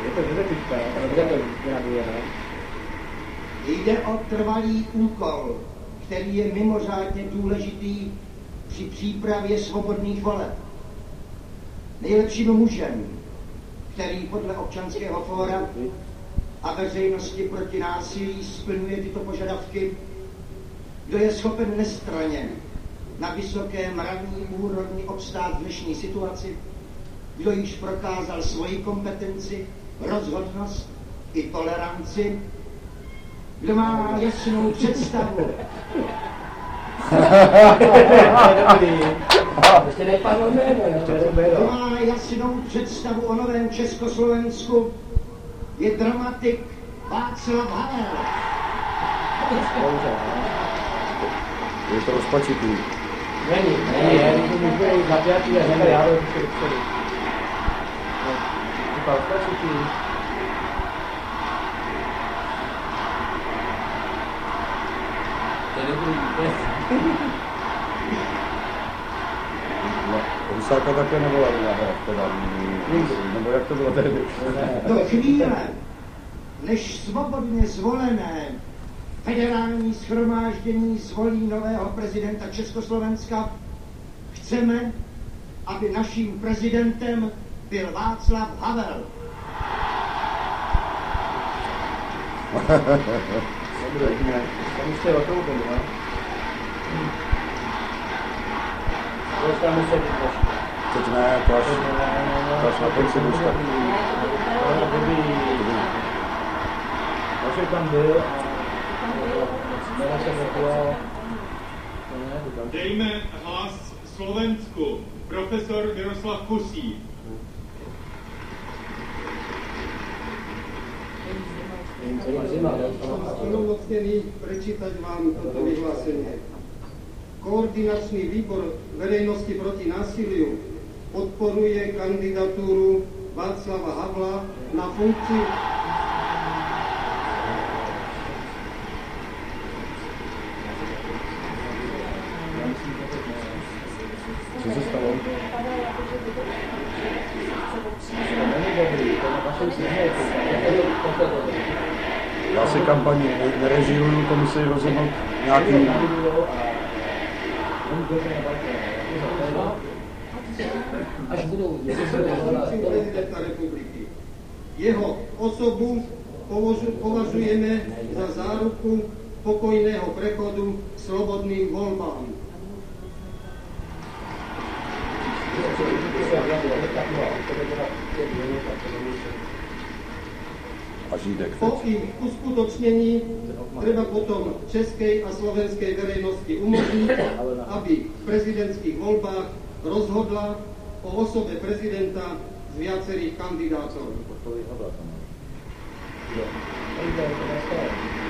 Je to genetické, kde to graduje, ne? Jde o trvalý úkol, který je mimořádně důležitý při přípravě svobodných voleb. Nejlepším mužem, který podle Občanského fóra a veřejnosti proti násilí splňuje tyto požadavky, kdo je schopen nestranně na vysoké mravní úrovni obstát v dnešní situaci, kdo již prokázal svoji kompetenci, rozhodnost i toleranci, kdo má jasnou představu. Kdo má jasnou představu o novém Československu, je dramatik Václav Havel. Je to rozpačitý. Není, to může jít zapjatý a hned já to dopředu. Říkal rozpačitý. To je dobrý, Husáka také nevolali na hrad, teda, nebo jak to bylo tehdy? Do chvíle, než svobodně zvolené federální shromáždění zvolí nového prezidenta Československa, chceme, aby naším prezidentem byl Václav Havel. Tam jste otoupili, ne? Tam musí být trošku. Teď ne, to až na konci buška. Vašek tam byl a jména jsem nepoval. Dejme hlas Slovensku. Profesor Miroslav Kusí. Plnomocnený prečítať vám toto vyhlásenie. Koordinačný výbor verejnosti proti násiliu podporuje kandidatúru Václava Havla na funkciu Co se stalo? Já si kampaně nerežíruju, to musí rozhodnout nějaký... až budou prezidenta republiky. Jeho osobu považujeme za záruku pokojného prechodu k slobodným voľbám. Po ich uskutočnení treba potom českej a slovenskej verejnosti umožniť, aby v prezidentských voľbách rozhodla o osobe prezidenta z viacerých kandidátov.